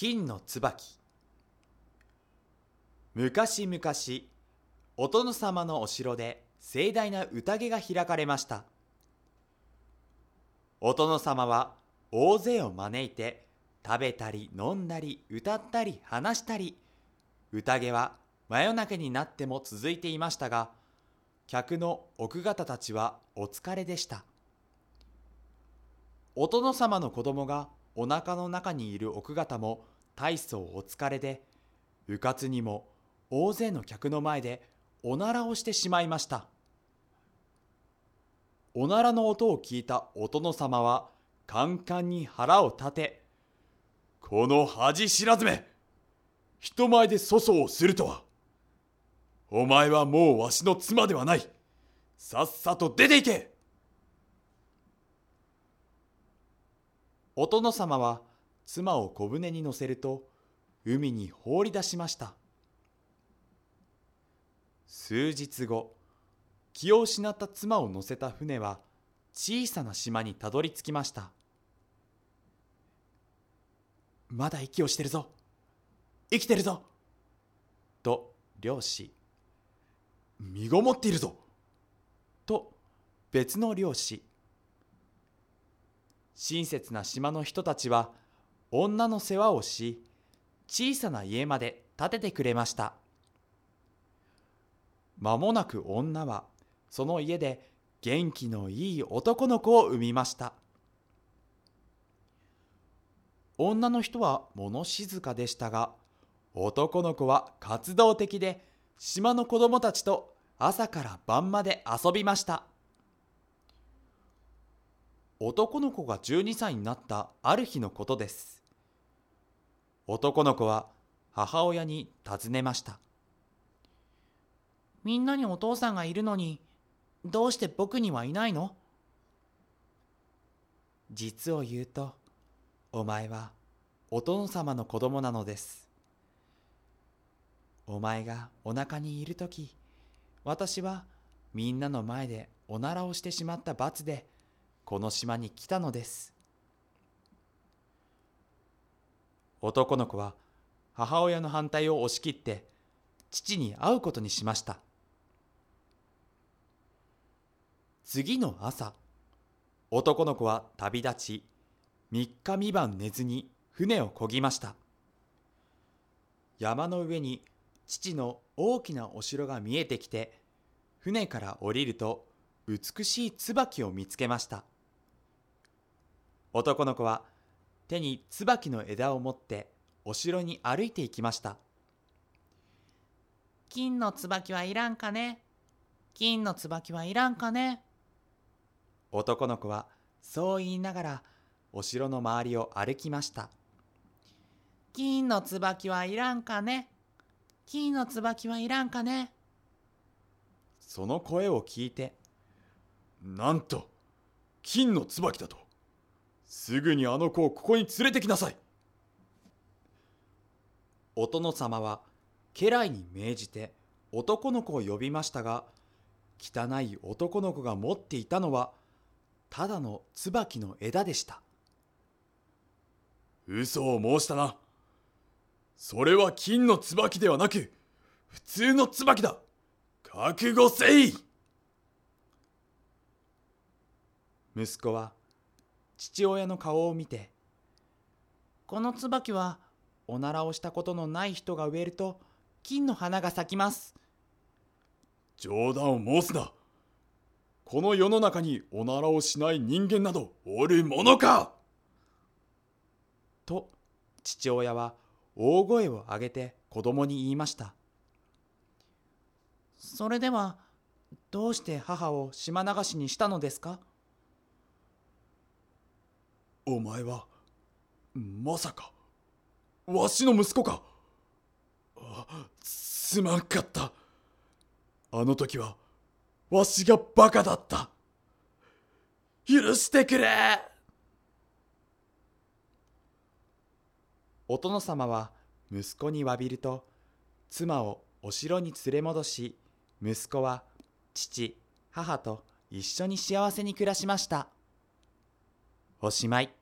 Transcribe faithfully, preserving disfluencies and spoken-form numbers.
金の椿。昔々、お殿様のお城で盛大な宴が開かれました。お殿様は大勢を招いて食べたり飲んだり歌ったり話したり、宴は真夜中になっても続いていましたが、客の奥方たちはお疲れでした。お殿様の子供がお腹の中にいる奥方も大層お疲れで、うかつにも大勢の客の前でおならをしてしまいました。おならの音を聞いたお殿様はカンカンに腹を立て、この恥知らずめ、人前で粗相をするとは。お前はもうわしの妻ではない。さっさと出て行け。お殿様は妻を小舟に乗せると海に放り出しました。数日後、気を失った妻を乗せた船は小さな島にたどり着きました。まだ息をしてるぞ、生きてるぞと漁師。身ごもっているぞと別の漁師。親切な島の人たちは女の世話をし、小さな家まで建ててくれました。間もなく女はその家で元気のいい男の子を産みました。女の人は物静かでしたが、男の子は活動的で、島の子供たちと朝から晩まで遊びました。男の子がじゅうにさいになったある日のことです。男の子は母親に尋ねました。みんなにお父さんがいるのに、どうして僕にはいないの？実を言うと、お前はお殿様の子供なのです。お前がお腹にいるとき、私はみんなの前でおならをしてしまった罰で、この島に来たのです。男の子は母親の反対を押し切って父に会うことにしました。次の朝、男の子は旅立ち、三日三晩寝ずに船を漕ぎました。山の上に父の大きなお城が見えてきて、船から降りると美しい椿を見つけました。男の子は手に椿の枝を持ってお城に歩いて行きました。金の椿はいらんかね、金の椿はいらんかね。男の子はそう言いながらお城の周りを歩きました。金の椿はいらんかね、金の椿はいらんかね。その声を聞いて、なんと金の椿だと。すぐにあの子をここに連れてきなさい。お殿様は家来に命じて男の子を呼びましたが、汚い男の子が持っていたのはただの椿の枝でした。嘘を申したな。それは金の椿ではなく普通の椿だ。覚悟せい。息子は父親の顔を見て、この椿はおならをしたことのない人が植えると金の花が咲きます。冗談を申すな。この世の中におならをしない人間などおるものか。と父親は大声を上げて子供に言いました。それではどうして母を島流しにしたのですか？お前はまさかわしの息子か。あ、すまんかった。あの時はわしがバカだった。許してくれ。お殿様は息子に詫びると、妻をお城に連れ戻し、息子は父、母と一緒に幸せに暮らしました。おしまい。